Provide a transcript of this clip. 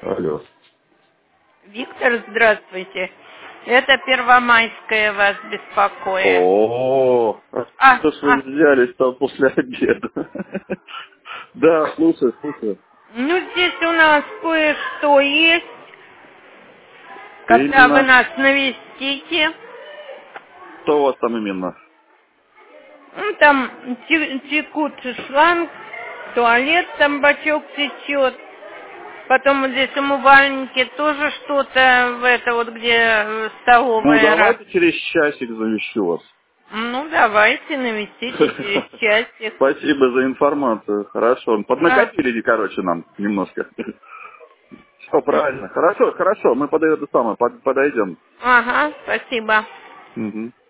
Алло. Виктор, здравствуйте. Это Первомайская вас беспокоит. О, А, что ж вы а, взялись там после обеда? Да, слушай. ну здесь у нас кое-что есть. Когда вы Именно? нас навестите, Что у вас там именно? ну, там текут шланг, туалет, там бачок течет. Потом вот здесь умывальники тоже что-то, в это вот где Ну, столовая. давайте через часик завещу вас. Ну, давайте навестите через часик. Спасибо за информацию. Хорошо. А, Поднакопили, короче, нам немножко. Все правильно. Хорошо. Мы под это самое подойдем. ага, спасибо. Мгм.